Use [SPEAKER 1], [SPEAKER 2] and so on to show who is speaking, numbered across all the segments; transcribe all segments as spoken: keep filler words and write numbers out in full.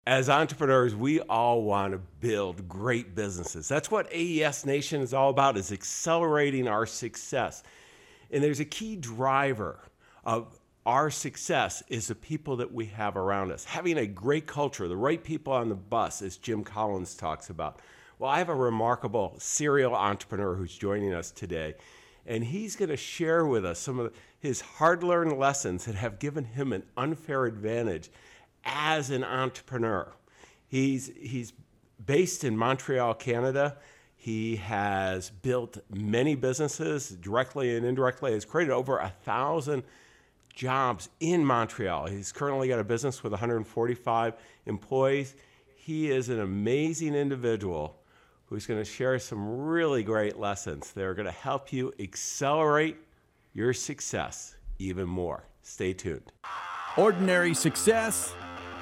[SPEAKER 1] As entrepreneurs, we all want to build great businesses. That's what A E S Nation is all about, is accelerating our success. And there's a key driver of our success is the people that we have around us. Having a great culture, the right people on the bus, as Jim Collins talks about. Well, I have a remarkable serial entrepreneur who's joining us today, and he's going to share with us some of his hard-learned lessons that have given him an unfair advantage as an entrepreneur. He's, he's based in Montreal, Canada. He has built many businesses directly and indirectly. He's created over a thousand jobs in Montreal. He's currently got a business with one hundred forty-five employees. He is an amazing individual who's going to share some really great lessons that are going to help you accelerate your success even more. Stay tuned.
[SPEAKER 2] Ordinary success?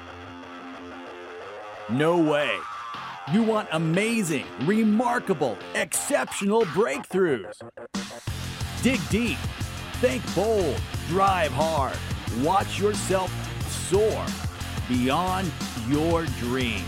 [SPEAKER 2] No way. You want amazing, remarkable, exceptional breakthroughs. Dig deep, think bold, drive hard, watch yourself soar beyond your dreams.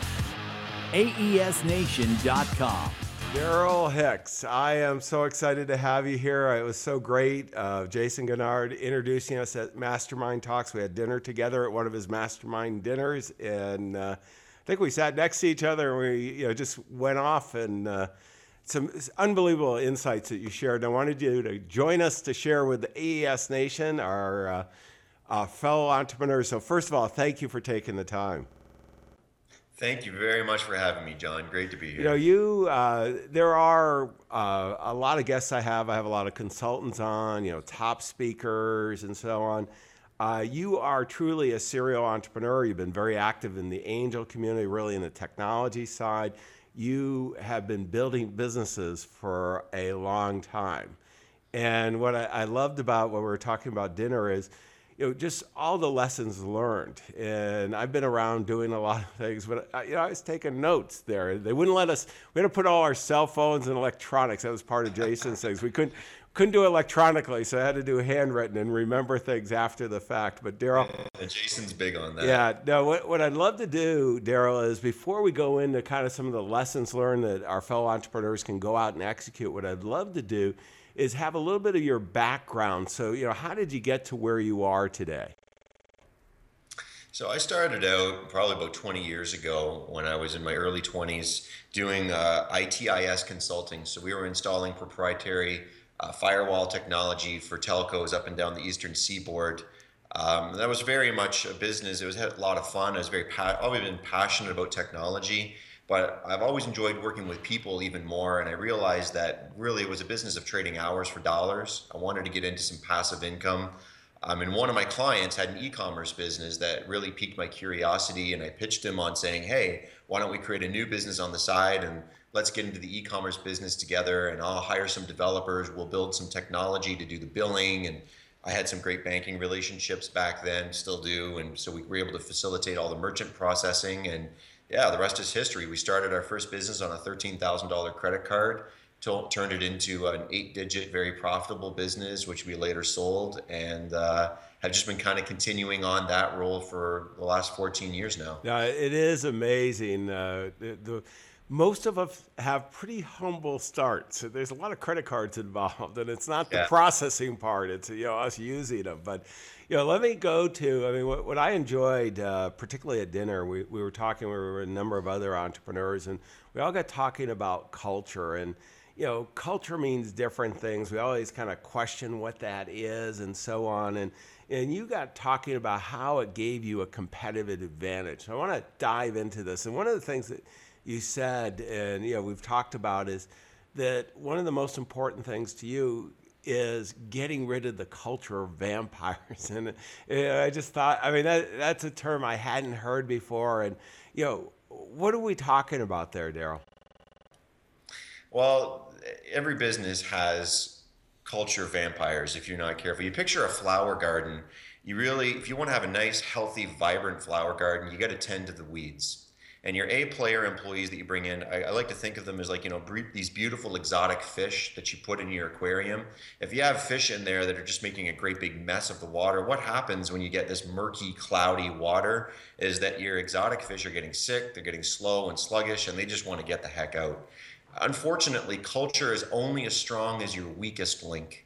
[SPEAKER 2] A E S nation dot com.
[SPEAKER 1] Daryl Hicks, I am so excited to have you here. It was so great. Uh, Jason Gennard introducing us at Mastermind Talks. We had dinner together at one of his Mastermind dinners, and uh, I think we sat next to each other and we you know, just went off, and uh, some unbelievable insights that you shared. And I wanted you to join us to share with the A E S Nation, our uh, uh, fellow entrepreneurs. So first of all, thank you for taking the time.
[SPEAKER 3] Thank you very much for having me, John. Great to be here.
[SPEAKER 1] You know, you uh, there are uh, a lot of guests I have. I have a lot of consultants on, you know, top speakers and so on. Uh, you are truly a serial entrepreneur. You've been very active in the angel community, really in the technology side. You have been building businesses for a long time. And what I, I loved about what we were talking about dinner is, you know, just all the lessons learned. And I've been around doing a lot of things, but I, you know, I was taking notes there. They wouldn't let us, we had to put all our cell phones and electronics. That was part of Jason's things. We couldn't, couldn't do it electronically, so I had to do handwritten and remember things after the fact. But Daryl,
[SPEAKER 3] yeah, Jason's big on that.
[SPEAKER 1] Yeah, no, what, what I'd love to do, Daryl, is before we go into kind of some of the lessons learned that our fellow entrepreneurs can go out and execute, what I'd love to do is have a little bit of your background. So, you know, how did you get to where you are today?
[SPEAKER 3] So I started out probably about twenty years ago when I was in my early twenties doing uh, I T I S consulting. So we were installing proprietary uh, firewall technology for telcos up and down the eastern seaboard. Um, that was very much a business. It was had a lot of fun. I was very pa- always been passionate about technology, but I've always enjoyed working with people even more. And I realized that really it was a business of trading hours for dollars. I wanted to get into some passive income. Um, and one of my clients had an e-commerce business that really piqued my curiosity, and I pitched him on saying, hey, why don't we create a new business on the side and let's get into the e-commerce business together, and I'll hire some developers, we'll build some technology to do the billing. And I had some great banking relationships back then, still do, and so we were able to facilitate all the merchant processing, and yeah, the rest is history. We started our first business on a thirteen thousand dollars credit card, turned it into an eight-digit, very profitable business, which we later sold, and uh, have just been kind of continuing on that role for the last fourteen years now.
[SPEAKER 1] Yeah, it is amazing. Uh, the, the most of us have pretty humble starts. There's a lot of credit cards involved, and it's not the
[SPEAKER 3] Yeah.
[SPEAKER 1] processing part. It's, you know, us using them. But, you know, let me go to, I mean, what, what I enjoyed, uh, particularly at dinner, we, we were talking, we were a number of other entrepreneurs, and we all got talking about culture. And, you know, culture means different things. We always kind of question what that is and so on. And, and you got talking about how it gave you a competitive advantage. So I want to dive into this. And one of the things that you said, and, you know, we've talked about, is that one of the most important things to you is getting rid of the culture of vampires. And you know, I just thought, I mean, that, that's a term I hadn't heard before. And, you know, what are we talking about there, Daryl?
[SPEAKER 3] Well, every business has culture vampires if you're not careful. You picture a flower garden. You really, if you want to have a nice, healthy, vibrant flower garden, you got to tend to the weeds. And your A player employees that you bring in, I, I like to think of them as like, you know, bre- these beautiful exotic fish that you put in your aquarium. If you have fish in there that are just making a great big mess of the water, what happens when you get this murky, cloudy water is that your exotic fish are getting sick, they're getting slow and sluggish, and they just want to get the heck out. Unfortunately, culture is only as strong as your weakest link.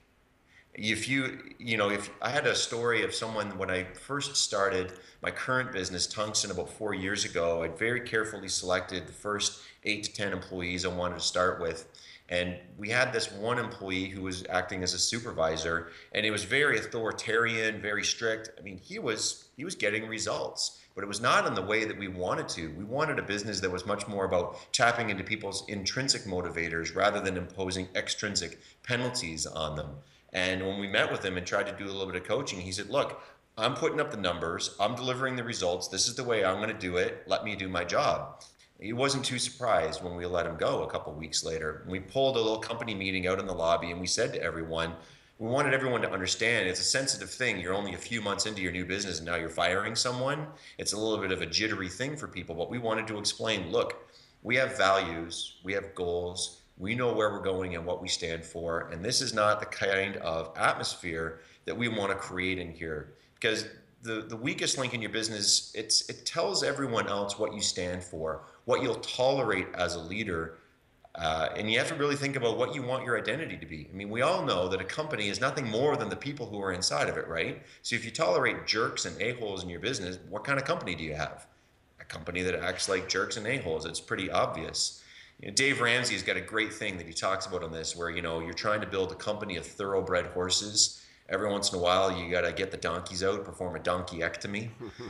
[SPEAKER 3] If you, you know, if I had a story of someone when I first started my current business, Tungsten, about four years ago, I very carefully selected the first eight to ten employees I wanted to start with. And we had this one employee who was acting as a supervisor, and he was very authoritarian, very strict. I mean, he was he was getting results, but it was not in the way that we wanted to. We wanted a business that was much more about tapping into people's intrinsic motivators rather than imposing extrinsic penalties on them. And when we met with him and tried to do a little bit of coaching, he said, look, I'm putting up the numbers, I'm delivering the results, this is the way I'm going to do it, let me do my job. He wasn't too surprised when we let him go a couple of weeks later. We pulled a little company meeting out in the lobby, and we said to everyone, we wanted everyone to understand it's a sensitive thing. You're only a few months into your new business and now you're firing someone. It's a little bit of a jittery thing for people, but we wanted to explain, look, we have values, we have goals, we know where we're going and what we stand for, and this is not the kind of atmosphere that we want to create in here. Because the, the weakest link in your business, it's it tells everyone else what you stand for, what you'll tolerate as a leader, uh, and you have to really think about what you want your identity to be. I mean, we all know that a company is nothing more than the people who are inside of it, right? So if you tolerate jerks and a-holes in your business, what kind of company do you have? A company that acts like jerks and a-holes. It's pretty obvious. You know, Dave Ramsey's got a great thing that he talks about on this, where, you know, you're trying to build a company of thoroughbred horses. Every once in a while, you got to get the donkeys out, perform a donkeyectomy.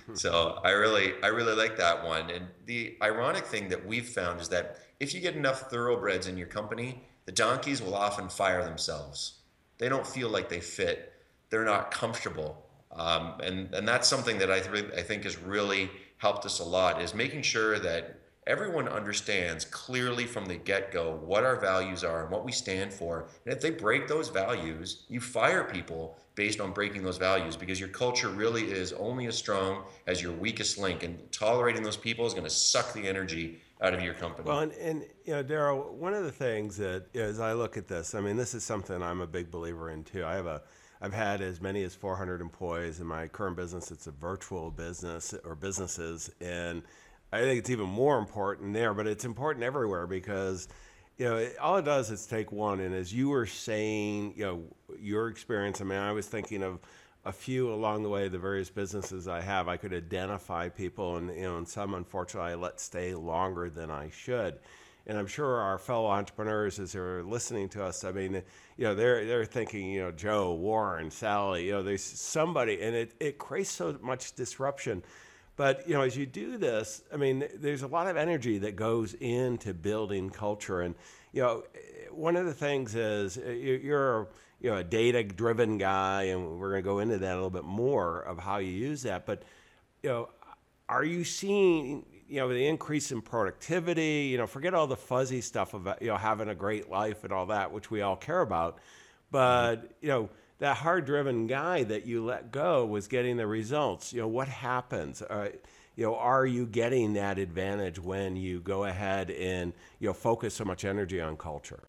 [SPEAKER 3] So I really, I really like that one. And the ironic thing that we've found is that if you get enough thoroughbreds in your company, the donkeys will often fire themselves. They don't feel like they fit. They're not comfortable. Um, and, and that's something that I, th- I think has really helped us a lot, is making sure that everyone understands clearly from the get-go what our values are and what we stand for. And if they break those values, you fire people based on breaking those values, because your culture really is only as strong as your weakest link. And tolerating those people is going to suck the energy out of your company.
[SPEAKER 1] Well, and, and you know, Daryl, one of the things that, as I look at this, I mean, this is something I'm a big believer in too. I have a, I've had as many as four hundred employees in my current business. It's a virtual business or businesses, and I think it's even more important there, but it's important everywhere, because, you know, it, all it does is take one. And as you were saying, you know, your experience, I mean, I was thinking of a few along the way, the various businesses I have. I could identify people, and, you know, and some, unfortunately, I let stay longer than I should. And I'm sure our fellow entrepreneurs, as they're listening to us, I mean, you know, they're they're thinking, you know, Joe, Warren, Sally, you know, there's somebody, and it, it creates so much disruption. But, you know, as you do this, I mean, there's a lot of energy that goes into building culture. And, you know, one of the things is you're, you know, a data-driven guy, and we're going to go into that a little bit more of how you use that. But, you know, are you seeing, you know, the increase in productivity? You know, forget all the fuzzy stuff about, you know, having a great life and all that, which we all care about. But, you know, that hard-driven guy that you let go was getting the results. You know, what happens? Uh, you know, are you getting that advantage when you go ahead and, you know, focus so much energy on culture?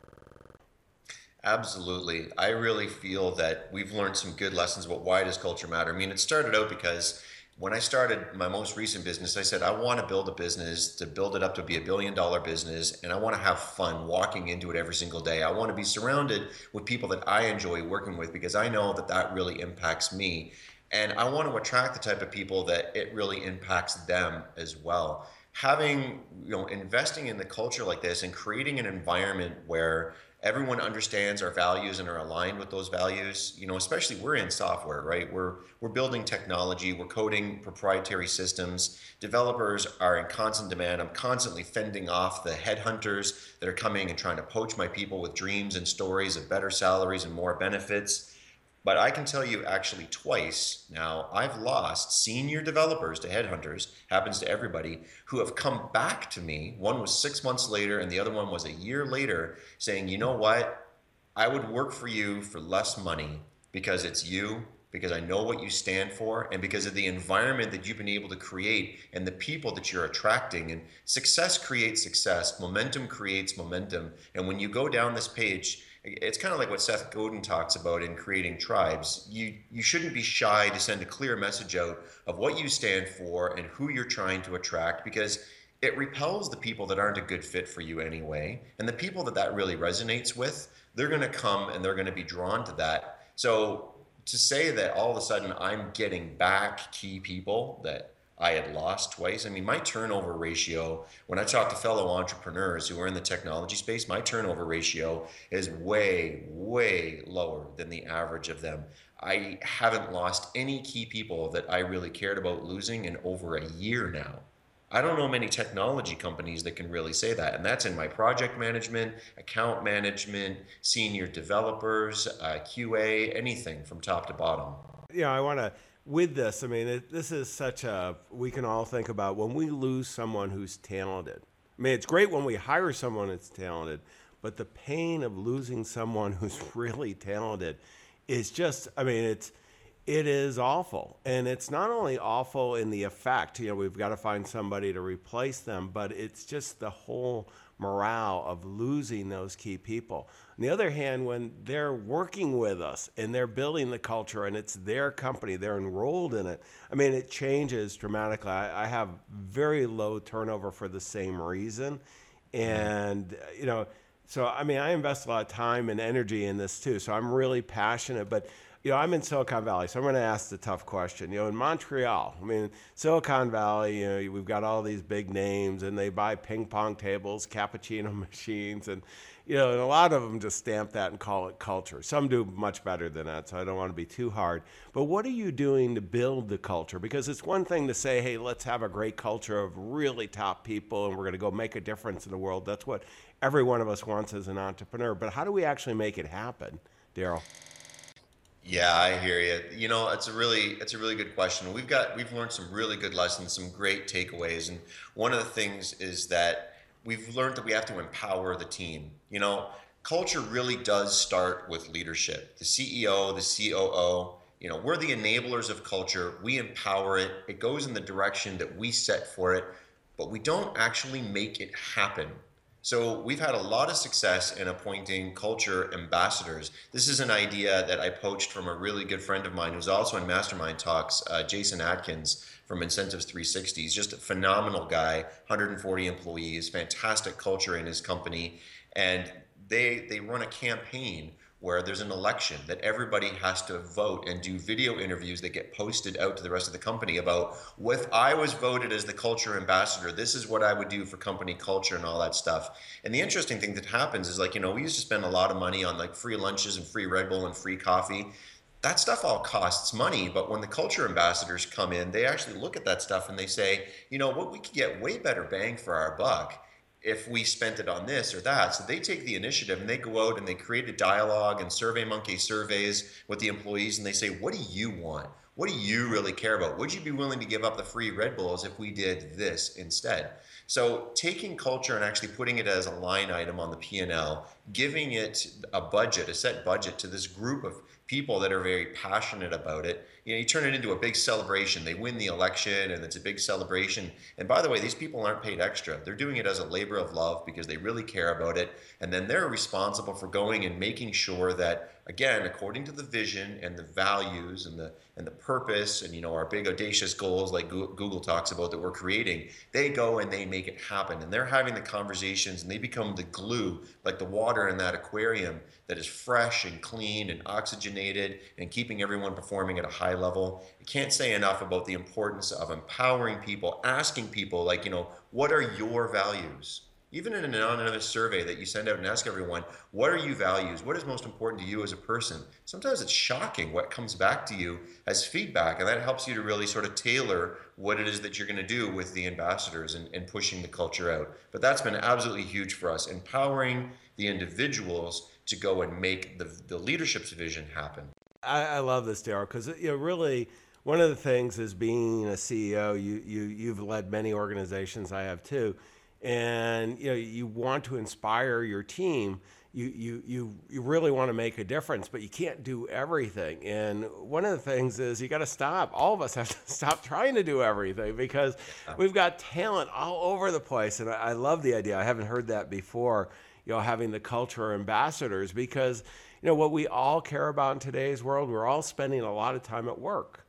[SPEAKER 3] Absolutely. I really feel that we've learned some good lessons about why does culture matter. I mean, it started out because when I started my most recent business, I said, I want to build a business, to build it up to be a billion dollar business, and I want to have fun walking into it every single day. I want to be surrounded with people that I enjoy working with, because I know that that really impacts me. And I want to attract the type of people that it really impacts them as well. Having, you know, investing in the culture like this and creating an environment where everyone understands our values and are aligned with those values, you know, especially we're in software, right? We're we're building technology, we're coding proprietary systems. Developers are in constant demand. I'm constantly fending off the headhunters that are coming and trying to poach my people with dreams and stories of better salaries and more benefits. But I can tell you actually twice now, I've lost senior developers to headhunters, happens to everybody, who have come back to me. One was six months later and the other one was a year later, saying, you know what, I would work for you for less money because it's you, because I know what you stand for and because of the environment that you've been able to create and the people that you're attracting. And success creates success, momentum creates momentum. And when you go down this page, it's kind of like what Seth Godin talks about in creating tribes. You you shouldn't be shy to send a clear message out of what you stand for and who you're trying to attract, because it repels the people that aren't a good fit for you anyway. And the people that that really resonates with, they're going to come and they're going to be drawn to that. So to say that all of a sudden I'm getting back key people that I had lost twice. I mean, my turnover ratio, when I talk to fellow entrepreneurs who are in the technology space, my turnover ratio is way, way lower than the average of them. I haven't lost any key people that I really cared about losing in over a year now. I don't know many technology companies that can really say that. And that's in my project management, account management, senior developers, uh, Q A, anything from top to bottom.
[SPEAKER 1] You know, I want to, with this, I mean, it, this is such a, we can all think about when we lose someone who's talented. I mean, it's great when we hire someone that's talented, but the pain of losing someone who's really talented is just, I mean, it's, it is awful. And it's not only awful in the effect, you know, we've got to find somebody to replace them, but it's just the whole morale of losing those key people. On the other hand, when they're working with us and they're building the culture and it's their company, they're enrolled in it, I mean, it changes dramatically. I, I have very low turnover for the same reason. And, you know, so, I mean, I invest a lot of time and energy in this too. So I'm really passionate, but you know, I'm in Silicon Valley, so I'm going to ask the tough question. You know, in Montreal, I mean, Silicon Valley, you know, we've got all these big names, and they buy ping pong tables, cappuccino machines, and you know, and a lot of them just stamp that and call it culture. Some do much better than that, so I don't want to be too hard. But what are you doing to build the culture? Because it's one thing to say, hey, let's have a great culture of really top people, and we're going to go make a difference in the world. That's what every one of us wants as an entrepreneur. But how do we actually make it happen, Daryl?
[SPEAKER 3] Yeah, I hear you. You know, it's a really it's a really good question. We've got we've learned some really good lessons, some great takeaways, and one of the things is that we've learned that we have to empower the team. You know, culture really does start with leadership. The C E O, the C O O, you know, we're the enablers of culture. We empower it. It goes in the direction that we set for it, but we don't actually make it happen. So we've had a lot of success in appointing culture ambassadors. This is an idea that I poached from a really good friend of mine who's also in Mastermind Talks, uh, Jason Atkins from Incentives three sixty. He's just a phenomenal guy, one hundred forty employees, fantastic culture in his company. And they they run a campaign where there's an election that everybody has to vote and do video interviews that get posted out to the rest of the company about, if I was voted as the culture ambassador, this is what I would do for company culture and all that stuff. And the interesting thing that happens is, like, you know, we used to spend a lot of money on like free lunches and free Red Bull and free coffee. That stuff all costs money, but when the culture ambassadors come in, they actually look at that stuff and they say, you know what, we could get way better bang for our buck if we spent it on this or that. So they take the initiative and they go out and they create a dialogue and SurveyMonkey surveys with the employees, and they say, what do you want? What do you really care about? Would you be willing to give up the free Red Bulls if we did this instead? So taking culture and actually putting it as a line item on the P and L, giving it a budget, a set budget to this group of people that are very passionate about it, you know, you turn it into a big celebration. They win the election and it's a big celebration. And by the way, these people aren't paid extra. They're doing it as a labor of love because they really care about it. And then they're responsible for going and making sure that, again, according to the vision and the values and the and the purpose and, you know, our big audacious goals like Google talks about that we're creating, they go and they make it happen. And they're having the conversations and they become the glue, like the water in that aquarium that is fresh and clean and oxygenated and keeping everyone performing at a high level. I can't say enough about the importance of empowering people, asking people, like, you know, what are your values? Even in an anonymous survey that you send out and ask everyone, what are you values? What is most important to you as a person? Sometimes it's shocking what comes back to you as feedback, and that helps you to really sort of tailor what it is that you're going to do with the ambassadors and, and pushing the culture out. But that's been absolutely huge for us, empowering the individuals to go and make the, the leadership's vision happen.
[SPEAKER 1] I, I love this, Daryl, because you know, really, one of the things is being a C E O. You you you've led many organizations. I have too. and you know you want to inspire your team, you you you you really want to make a difference, but you can't do everything. And one of the things is you got to stop. All of us have to stop trying to do everything, because we've got talent all over the place. And I, I love the idea. I haven't heard that before. You know, having the culture ambassadors, because you know what we all care about in today's world. We're all spending a lot of time at work.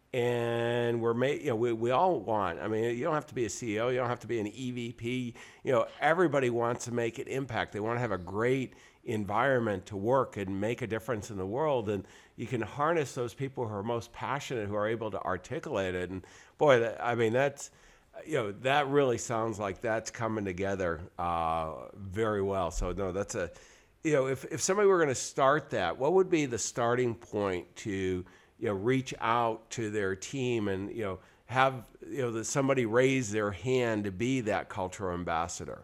[SPEAKER 1] And we're made, you know, we, we all want, I mean, you don't have to be a C E O, you don't have to be an E V P, you know, everybody wants to make an impact. They want to have a great environment to work and make a difference in the world. And you can harness those people who are most passionate, who are able to articulate it. And boy, that, I mean, that's, you know, that really sounds like that's coming together uh, very well. So no, that's a, you know, if, if somebody were going to start that, what would be the starting point to, you know, reach out to their team and, you know, have, you know, that somebody raise their hand to be that cultural ambassador?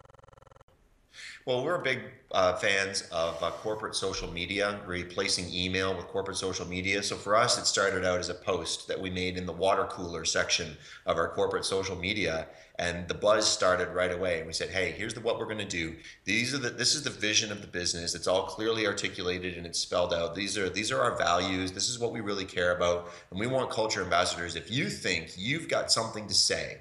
[SPEAKER 3] Well, we're big uh, fans of uh, corporate social media, replacing email with corporate social media. So for us, it started out as a post that we made in the water cooler section of our corporate social media. And the buzz started right away. And we said, hey, here's the, what we're going to do. These are the, this is the vision of the business. It's all clearly articulated and it's spelled out. These are, these are our values. This is what we really care about. And we want culture ambassadors. If you think you've got something to say,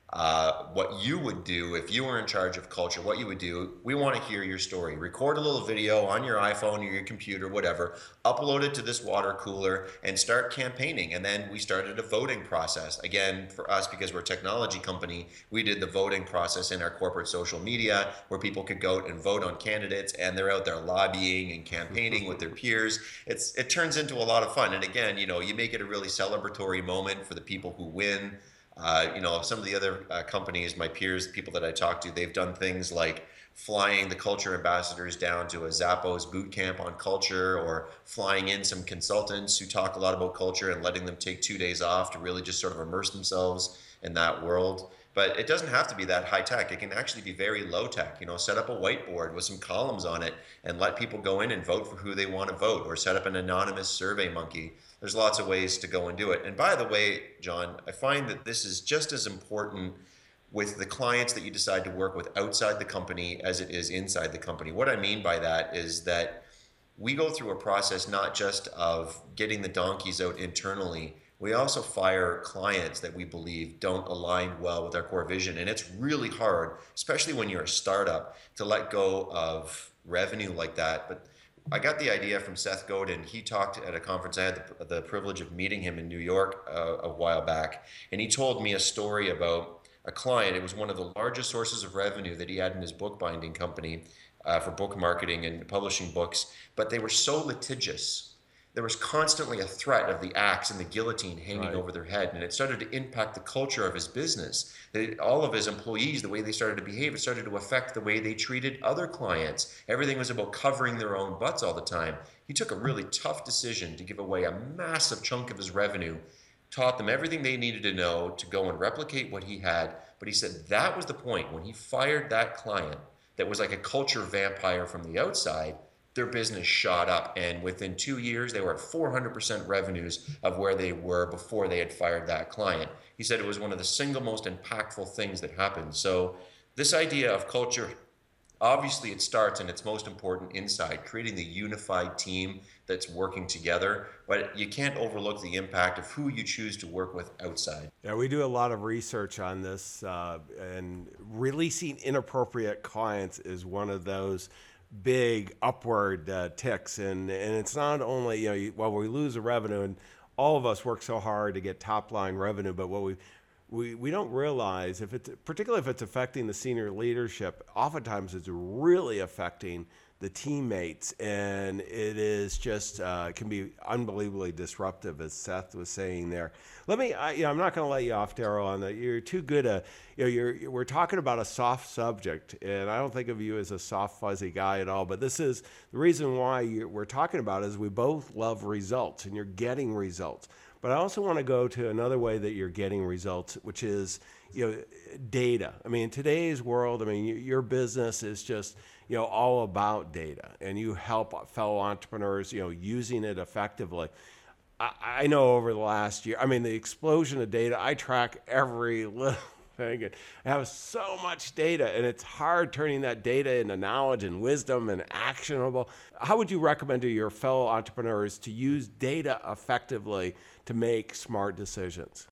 [SPEAKER 3] Uh, what you would do if you were in charge of culture, what you would do, we want to hear your story. Record a little video on your iPhone or your computer, whatever, upload it to this water cooler and start campaigning. And then we started a voting process. Again, for us, because we're a technology company, we did the voting process in our corporate social media where people could go and vote on candidates, and they're out there lobbying and campaigning with their peers. It's, it turns into a lot of fun. And again, you know, you make it a really celebratory moment for the people who win. Uh, you know, some of the other uh, companies, my peers, people that I talk to, they've done things like flying the culture ambassadors down to a Zappos boot camp on culture, or flying in some consultants who talk a lot about culture and letting them take two days off to really just sort of immerse themselves in that world. But it doesn't have to be that high tech. It can actually be very low tech. You know, set up a whiteboard with some columns on it and let people go in and vote for who they want to vote, or set up an anonymous survey monkey. There's lots of ways to go and do it. And by the way, John, I find that this is just as important with the clients that you decide to work with outside the company as it is inside the company. What I mean by that is that we go through a process not just of getting the donkeys out internally, we also fire clients that we believe don't align well with our core vision. And it's really hard, especially when you're a startup, to let go of revenue like that. But I got the idea from Seth Godin. He talked at a conference. I had the, the privilege of meeting him in New York uh, a while back. And he told me a story about a client. It was one of the largest sources of revenue that he had in his bookbinding company uh, for book marketing and publishing books. But they were so litigious. There was constantly a threat of the axe and the guillotine hanging
[SPEAKER 1] Right.
[SPEAKER 3] over their head, and it started to impact the culture of his business. They, all of his employees, the way they started to behave, it started to affect the way they treated other clients. Everything was about covering their own butts all the time. He took a really tough decision to give away a massive chunk of his revenue, taught them everything they needed to know to go and replicate what he had. But he said that was the point when he fired that client that was like a culture vampire from the outside. Their business shot up, and within two years they were at four hundred percent revenues of where they were before they had fired that client. He said it was one of the single most impactful things that happened. So this idea of culture, obviously it starts and it's most important inside, creating the unified team that's working together, but you can't overlook the impact of who you choose to work with outside.
[SPEAKER 1] Yeah, we do a lot of research on this, uh, and releasing inappropriate clients is one of those big upward uh, ticks. And, and it's not only, you know, you, well, we lose the revenue, and all of us work so hard to get top line revenue, but what we we, we don't realize, if it's, particularly if it's affecting the senior leadership, oftentimes it's really affecting the teammates, and it is just uh, can be unbelievably disruptive, as Seth was saying there. Let me, I, you know, I'm not going to let you off, Daryl, on that. You're too good a, you know, you're, we're talking about a soft subject, and I don't think of you as a soft, fuzzy guy at all, but this is the reason why you, we're talking about is we both love results, and you're getting results. But I also want to go to another way that you're getting results, which is, you know, data. I mean, in today's world, I mean, your business is just, you know, all about data, and you help fellow entrepreneurs, you know, using it effectively. I, I know over the last year, I mean, the explosion of data, I track every little Very good. I have so much data, and it's hard turning that data into knowledge and wisdom and actionable. How would you recommend to your fellow entrepreneurs to use data effectively to make smart decisions?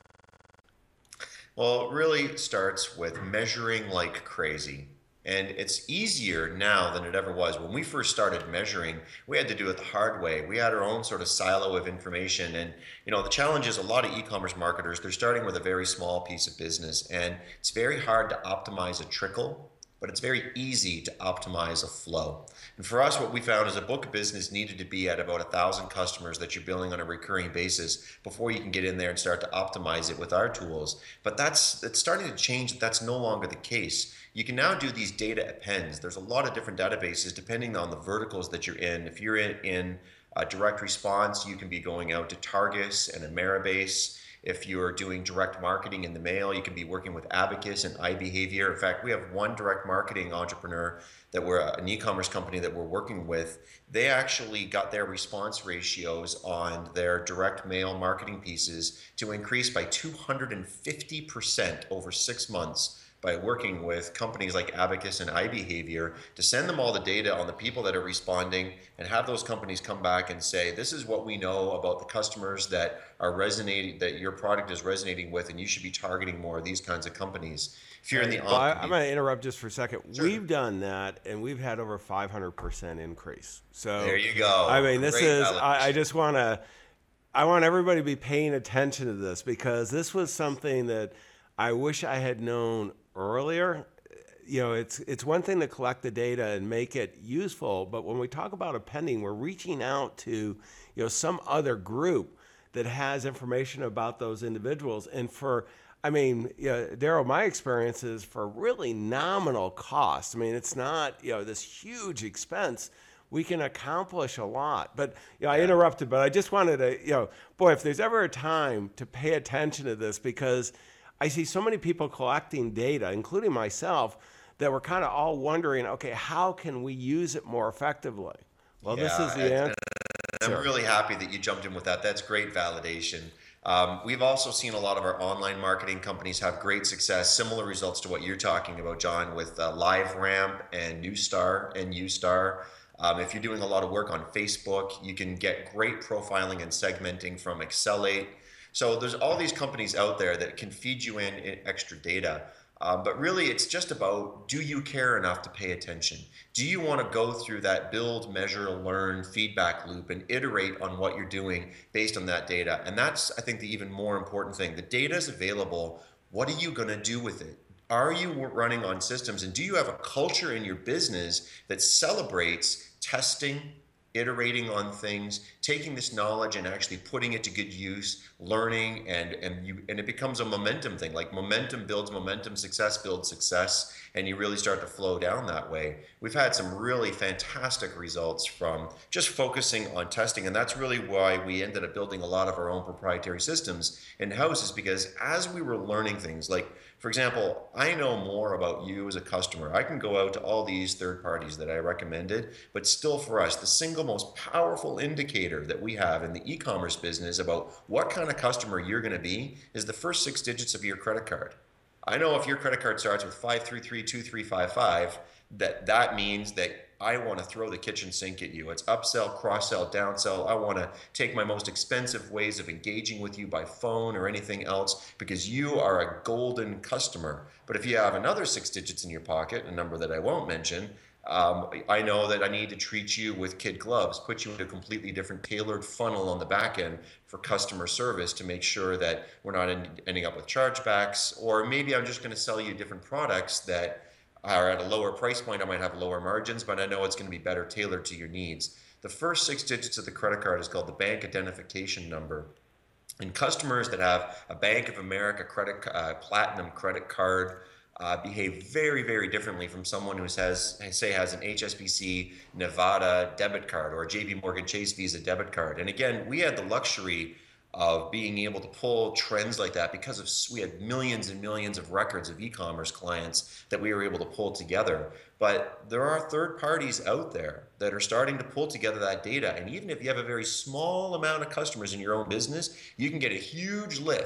[SPEAKER 3] Well, it really starts with measuring like crazy. And it's easier now than it ever was. When we first started measuring, we had to do it the hard way. We had our own sort of silo of information. And, you know, the challenge is a lot of e-commerce marketers, they're starting with a very small piece of business. And it's very hard to optimize a trickle, but it's very easy to optimize a flow. And for us, what we found is a book of business needed to be at about a thousand customers that you're billing on a recurring basis before you can get in there and start to optimize it with our tools. But that's it's starting to change. That's no longer the case. You can now do these data appends. There's a lot of different databases depending on the verticals that you're in. If you're in, in uh, direct response, you can be going out to Targus and Ameribase. If you're doing direct marketing in the mail, you can be working with Abacus and iBehavior. In fact, we have one direct marketing entrepreneur that we're an e-commerce company that we're working with. They actually got their response ratios on their direct mail marketing pieces to increase by two hundred fifty percent over six months by working with companies like Abacus and iBehavior to send them all the data on the people that are responding and have those companies come back and say, this is what we know about the customers that are resonating, that your product is resonating with, and you should be targeting more of these kinds of companies. If you're in the
[SPEAKER 1] well, I, I'm going to interrupt just for a second.
[SPEAKER 3] Sure.
[SPEAKER 1] We've done that, and we've had over five hundred percent increase. So
[SPEAKER 3] there you go.
[SPEAKER 1] I mean, this
[SPEAKER 3] Great
[SPEAKER 1] is,
[SPEAKER 3] validation.
[SPEAKER 1] I, I just want to, I want everybody to be paying attention to this, because this was something that I wish I had known earlier. You know, it's it's one thing to collect the data and make it useful, but when we talk about appending, we're reaching out to, you know, some other group that has information about those individuals. And for, I mean, you know, Daryl, my experience is for really nominal cost. I mean, it's not, you know, this huge expense. We can accomplish a lot. But, you know, I interrupted, but I just wanted to, you know, boy, if there's ever a time to pay attention to this, because I see so many people collecting data, including myself, that we're kind of all wondering, okay, how can we use it more effectively? Well,
[SPEAKER 3] Yeah,
[SPEAKER 1] this is the
[SPEAKER 3] and-
[SPEAKER 1] answer.
[SPEAKER 3] I'm really happy that you jumped in with that. That's great validation. Um, we've also seen a lot of our online marketing companies have great success, similar results to what you're talking about, John, with uh, LiveRamp and Newstar and Ustar. Um, if you're doing a lot of work on Facebook, you can get great profiling and segmenting from Accelerate. So there's all these companies out there that can feed you in, in extra data. Um, but really, it's just about, do you care enough to pay attention? Do you want to go through that build, measure, learn feedback loop and iterate on what you're doing based on that data? And that's, I think, the even more important thing. The data is available. What are you going to do with it? Are you running on systems? And do you have a culture in your business that celebrates testing, iterating on things, taking this knowledge and actually putting it to good use, learning, and and you and it becomes a momentum thing. Like momentum builds momentum, success builds success, and you really start to flow down that way. We've had some really fantastic results from just focusing on testing, and that's really why we ended up building a lot of our own proprietary systems in-house, is because as we were learning things, like, for example, I know more about you as a customer. I can go out to all these third parties that I recommended, but still for us, the single most powerful indicator that we have in the e-commerce business about what kind of customer you're going to be is the first six digits of your credit card. I know if your credit card starts with five three three two three five five, that that means that I want to throw the kitchen sink at you. It's upsell, cross-sell, downsell. I want to take my most expensive ways of engaging with you by phone or anything else because you are a golden customer. But if you have another six digits in your pocket, a number that I won't mention, um, I know that I need to treat you with kid gloves, put you in a completely different tailored funnel on the back end for customer service to make sure that we're not en- ending up with chargebacks, or maybe I'm just going to sell you different products that are at a lower price point. I might have lower margins, but I know it's going to be better tailored to your needs. The first six digits of the credit card is called the bank identification number. And customers that have a Bank of America credit, uh, platinum credit card uh, behave very, very differently from someone who has, say, has an H S B C Nevada debit card or a J P Morgan Chase Visa debit card. And again, we had the luxury of being able to pull trends like that because of we had millions and millions of records of e-commerce clients that we were able to pull together. But there are third parties out there that are starting to pull together that data. And even if you have a very small amount of customers in your own business, you can get a huge lift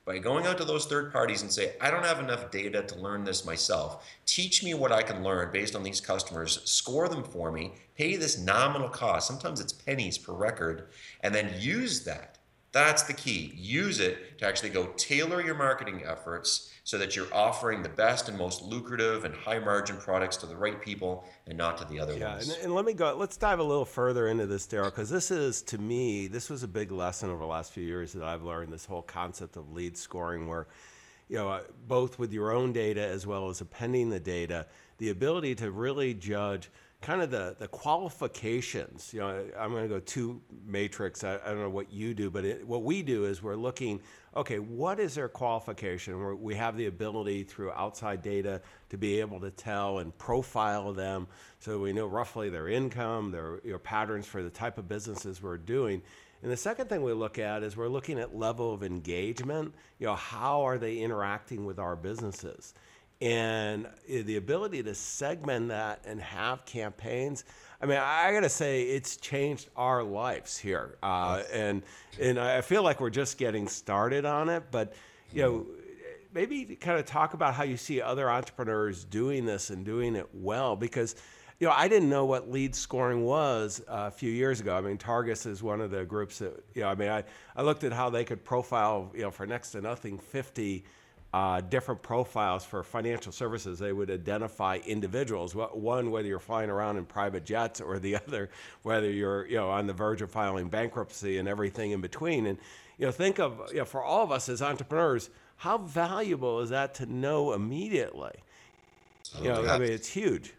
[SPEAKER 3] by going out to those third parties and say, I don't have enough data to learn this myself. Teach me what I can learn based on these customers, score them for me, pay this nominal cost. Sometimes it's pennies per record, and then use that. That's the key. Use it to actually go tailor your marketing efforts so that you're offering the best and most lucrative and high margin products to the right people and not to the other
[SPEAKER 1] Yeah,
[SPEAKER 3] ones.
[SPEAKER 1] and, and let me go, let's dive a little further into this, Daryl, because this is, to me, this was a big lesson over the last few years that I've learned, this whole concept of lead scoring where, you know, uh, both with your own data as well as appending the data, the ability to really judge kind of the, the qualifications. You know, I'm going to go two matrix. I, I don't know what you do, but it, what we do is we're looking, okay, what is their qualification? We're, we have the ability through outside data to be able to tell and profile them so we know roughly their income, their you know, patterns for the type of businesses we're doing. And the second thing we look at is we're looking at level of engagement. You know, how are they interacting with our businesses? And the ability to segment that and have campaigns, I mean, I gotta say, it's changed our lives here. Uh, and and I feel like we're just getting started on it. But, you know, maybe kind of talk about how you see other entrepreneurs doing this and doing it well. Because, you know, I didn't know what lead scoring was uh, a few years ago. I mean, Targus is one of the groups that, you know, I mean, I, I looked at how they could profile, you know, for next to nothing, fifty Uh, different profiles for financial services. They would identify individuals. One, whether you're flying around in private jets, or the other, whether you're you know on the verge of filing bankruptcy and everything in between. And you know, think of you know, for all of us as entrepreneurs, how valuable is that to know immediately? You know, I mean, it's huge.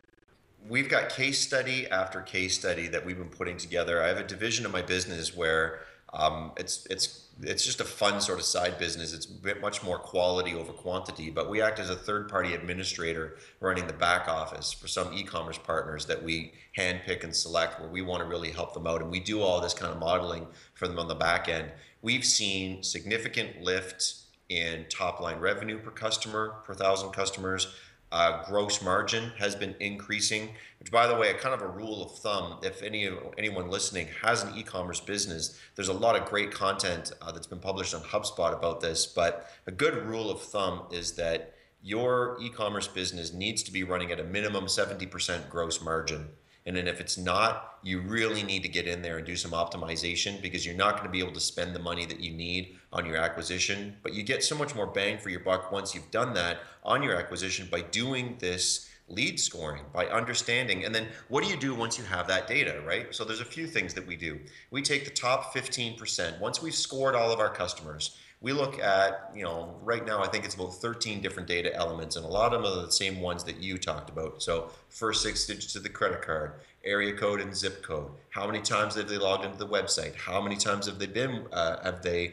[SPEAKER 3] We've got case study after case study that we've been putting together. I have a division of my business where um, it's it's it's just a fun sort of side business. It's a bit much more quality over quantity, but we act as a third-party administrator running the back office for some e-commerce partners that we handpick and select where we want to really help them out, and we do all this kind of modeling for them on the back end. We've seen significant lift in top-line revenue per customer, per thousand customers. Uh, gross margin has been increasing, which, by the way, a kind of a rule of thumb, if any anyone listening has an e-commerce business, there's a lot of great content uh, that's been published on HubSpot about this, but a good rule of thumb is that your e-commerce business needs to be running at a minimum seventy percent gross margin. And then if it's not, you really need to get in there and do some optimization, because you're not going to be able to spend the money that you need on your acquisition. But you get so much more bang for your buck once you've done that on your acquisition by doing this lead scoring, by understanding. And then what do you do once you have that data, right? So there's a few things that we do. We take the top fifteen percent. Once we've scored all of our customers, we look at, you know, right now I think it's about thirteen different data elements, and a lot of them are the same ones that you talked about. So first six digits of the credit card, area code and zip code. How many times have they logged into the website? How many times have they been uh, have they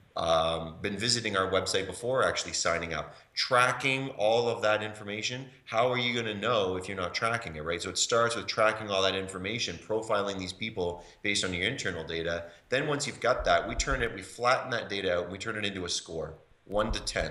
[SPEAKER 3] um, been visiting our website before actually signing up? Tracking all of that information. How are you going to know if you're not tracking it, right? So it starts with tracking all that information, profiling these people based on your internal data. Then once you've got that, we turn it, we flatten that data out, and we turn it into a score, one to ten.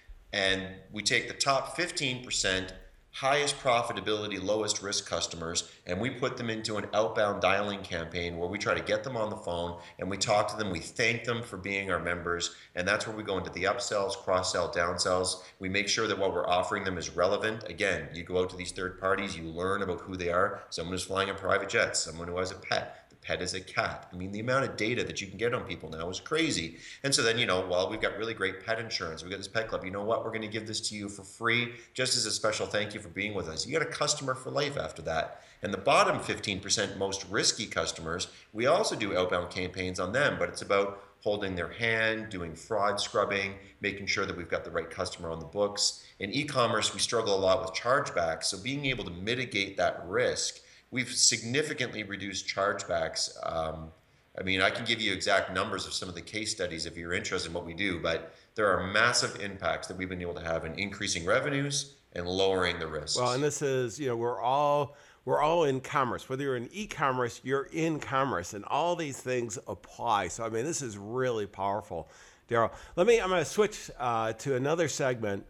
[SPEAKER 3] And we take the top fifteen percent highest profitability, lowest risk customers, and we put them into an outbound dialing campaign where we try to get them on the phone and we talk to them, we thank them for being our members, and that's where we go into the upsells, cross-sell, downsells. We make sure that what we're offering them is relevant. Again, you go out to these third parties, you learn about who they are, someone who's flying a private jet, someone who has a pet, pet is a cat. I mean, the amount of data that you can get on people now is crazy. And so then, you know, well, we've got really great pet insurance. We've got this pet club. You know what? We're going to give this to you for free, just as a special thank you for being with us. You got a customer for life after that. And the bottom fifteen percent most risky customers, we also do outbound campaigns on them, but it's about holding their hand, doing fraud scrubbing, making sure that we've got the right customer on the books. In e-commerce, we struggle a lot with chargebacks. So being able to mitigate that risk, we've significantly reduced chargebacks. Um, I mean, I can give you exact numbers of some of the case studies if you're interested in what we do, but there are massive impacts that we've been able to have in increasing revenues and lowering the risks.
[SPEAKER 1] Well, and this is, you know, we're all we're all in commerce. Whether you're in e-commerce, you're in commerce, and all these things apply. So, I mean, this is really powerful, Daryl. Let me, I'm going to switch uh, to another segment,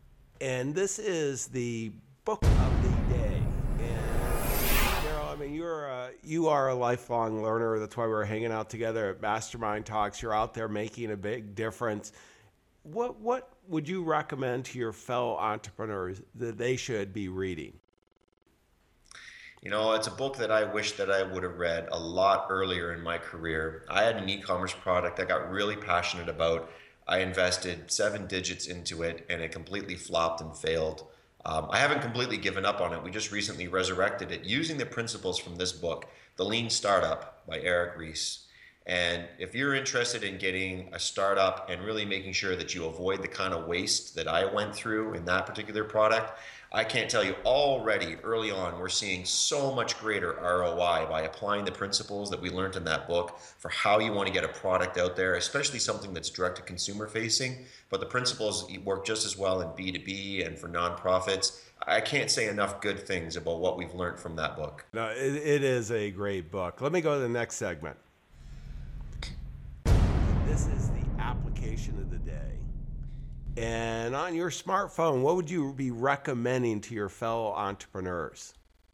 [SPEAKER 1] and this is the book of the day. I mean, you're a, you are a lifelong learner. That's why we're hanging out together at Mastermind Talks. You're out there making a big difference. what what would you recommend to your fellow entrepreneurs that they should be reading?
[SPEAKER 3] You know, it's a book that I wish that I would have read a lot earlier in my career. I had an e-commerce product I got really passionate about. I invested seven digits into it and it completely flopped and failed. Um, I haven't completely given up on it. We just recently resurrected it using the principles from this book, The Lean Startup by Eric Ries. And if you're interested in getting a startup and really making sure that you avoid the kind of waste that I went through in that particular product, I can't tell you, already early on, we're seeing so much greater R O I by applying the principles that we learned in that book for how you want to get a product out there, especially something that's direct to consumer facing. But the principles work just as well in B two B and for nonprofits. I can't say enough good things about what we've learned from that book.
[SPEAKER 1] No, it, it is a great book. Let me go to the next segment. This is the application of the day. And on your smartphone, what would you be recommending to your fellow entrepreneurs?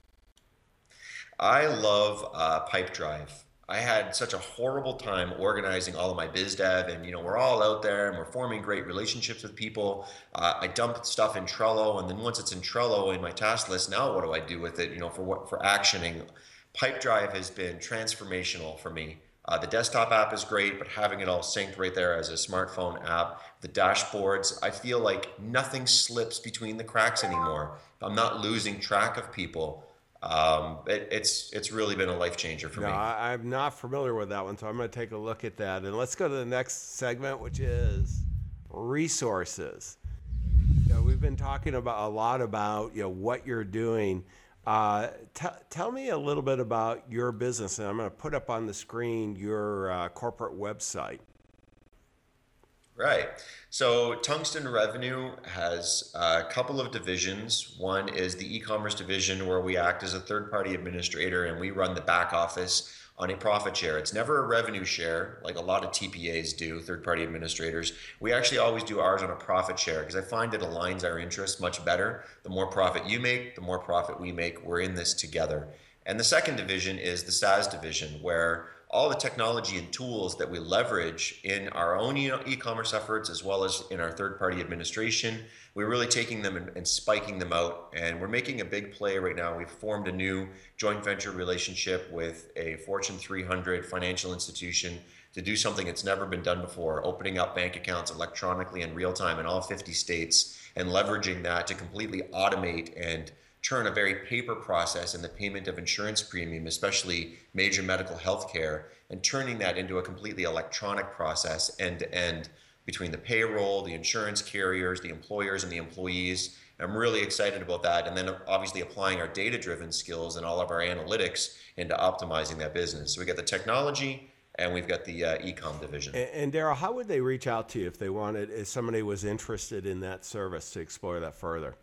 [SPEAKER 3] I love uh, Pipedrive. I had such a horrible time organizing all of my biz dev, and you know we're all out there and we're forming great relationships with people. Uh, I dump stuff in Trello, and then once it's in Trello in my task list, now what do I do with it? You know, for what for actioning? Pipedrive has been transformational for me. Uh, the desktop app is great, but having it all synced right there as a smartphone app, the dashboards, I feel like nothing slips between the cracks anymore. I'm not losing track of people. Um, it, it's it's really been a life changer for
[SPEAKER 1] no,
[SPEAKER 3] me.
[SPEAKER 1] I, I'm not familiar with that one, so I'm going to take a look at that. And let's go to the next segment, which is resources. You know, we've been talking about a lot about you know what you're doing. Uh, t- tell me a little bit about your business, and I'm going to put up on the screen your uh, corporate website.
[SPEAKER 3] Right. So Tungsten Revenue has a couple of divisions. One is the e-commerce division where we act as a third-party administrator and we run the back office on a profit share. It's never a revenue share like a lot of T P As do, third-party administrators. We actually always do ours on a profit share because I find it aligns our interests much better. The more profit you make, the more profit we make. We're in this together. And the second division is the SaaS division, where all the technology and tools that we leverage in our own e-commerce efforts as well as in our third-party administration, we're really taking them and, and spiking them out. And we're making a big play right now. We've formed a new joint venture relationship with a Fortune three hundred financial institution to do something that's never been done before, opening up bank accounts electronically in real time in all fifty states and leveraging that to completely automate and turn a very paper process in the payment of insurance premium, especially major medical health care, and turning that into a completely electronic process end to end between the payroll, the insurance carriers, the employers, and the employees. And I'm really excited about that. And then obviously applying our data-driven skills and all of our analytics into optimizing that business. So we got the technology and we've got the uh, e-com division.
[SPEAKER 1] And, and Daryl, how would they reach out to you if they wanted, if somebody was interested in that service to explore that further?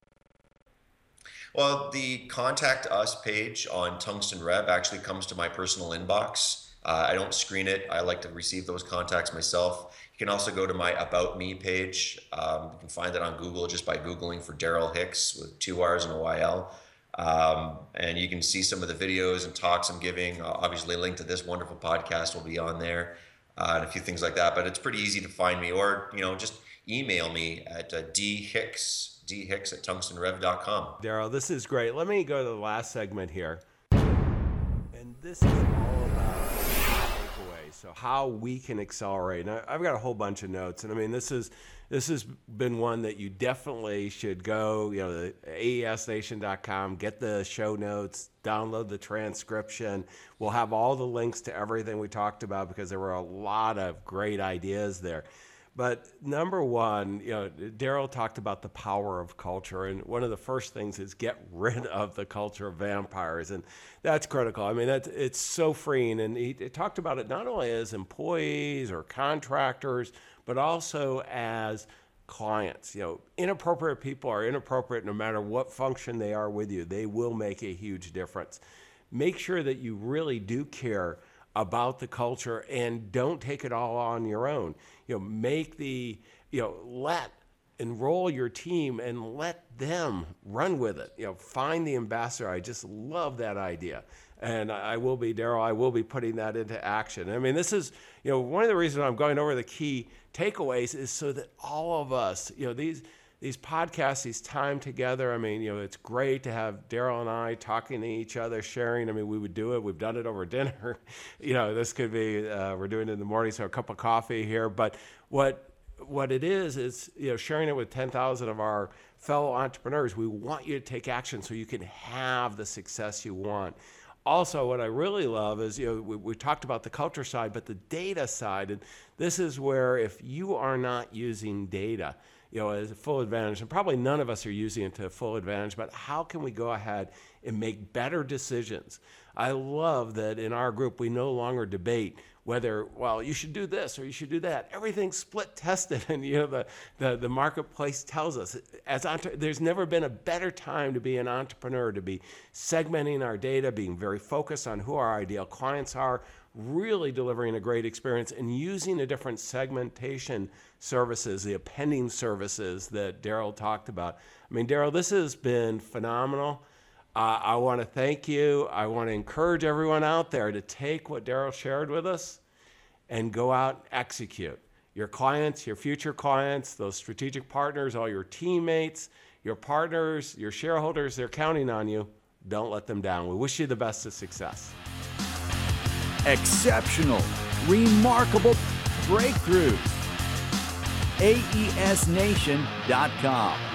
[SPEAKER 3] Well, the contact us page on Tungsten Rev actually comes to my personal inbox. Uh, I don't screen it. I like to receive those contacts myself. You can also go to my About Me page. Um, you can find it on Google just by Googling for Daryl Hicks with two R's and a Y L. Um, and you can see some of the videos and talks I'm giving. Uh, obviously, a link to this wonderful podcast will be on there uh, and a few things like that. But it's pretty easy to find me, or you know, just email me at uh, dhicks. D Hicks at tungsten rev dot com.
[SPEAKER 1] Daryl, this is great. Let me go to the last segment here. And this is all about takeaway. So how we can accelerate. And I've got a whole bunch of notes. And I mean, this is this has been one that you definitely should go, you know, the A E S nation dot com, get the show notes, download the transcription. We'll have all the links to everything we talked about because there were a lot of great ideas there. But number one, you know, Daryl talked about the power of culture, and one of the first things is get rid of the culture of vampires, and that's critical. I mean, that's, it's so freeing, and he, he talked about it not only as employees or contractors, but also as clients. You know, inappropriate people are inappropriate no matter what function they are with you. They will make a huge difference. Make sure that you really do care about the culture and don't take it all on your own. You know, make the, you know, let enroll your team and let them run with it. You know, find the ambassador. I just love that idea. And I will be, Daryl, I will be putting that into action. I mean, this is, you know, one of the reasons I'm going over the key takeaways is so that all of us, you know, these these podcasts, these time together, I mean, you know, it's great to have Daryl and I talking to each other, sharing. I mean, we would do it. We've done it over dinner. You know, this could be, uh, we're doing it in the morning, so a cup of coffee here. But what what it is, is, you know, sharing it with ten thousand of our fellow entrepreneurs. We want you to take action so you can have the success you want. Also, what I really love is, you know, we, we talked about the culture side, but the data side, and this is where if you are not using data, you know, as a full advantage, and probably none of us are using it to full advantage, but how can we go ahead and make better decisions? I love that in our group, we no longer debate whether, well, you should do this or you should do that. Everything's split tested, and, you know, the, the, the marketplace tells us. As entre- there's never been a better time to be an entrepreneur, to be segmenting our data, being very focused on who our ideal clients are, really delivering a great experience, and using the different segmentation services, the appending services that Daryl talked about. I mean, Daryl, this has been phenomenal. Uh, I want to thank you. I want to encourage everyone out there to take what Daryl shared with us and go out and execute. Your clients, your future clients, those strategic partners, all your teammates, your partners, your shareholders, they're counting on you. Don't let them down. We wish you the best of success.
[SPEAKER 2] Exceptional, remarkable breakthroughs. A E S Nation dot com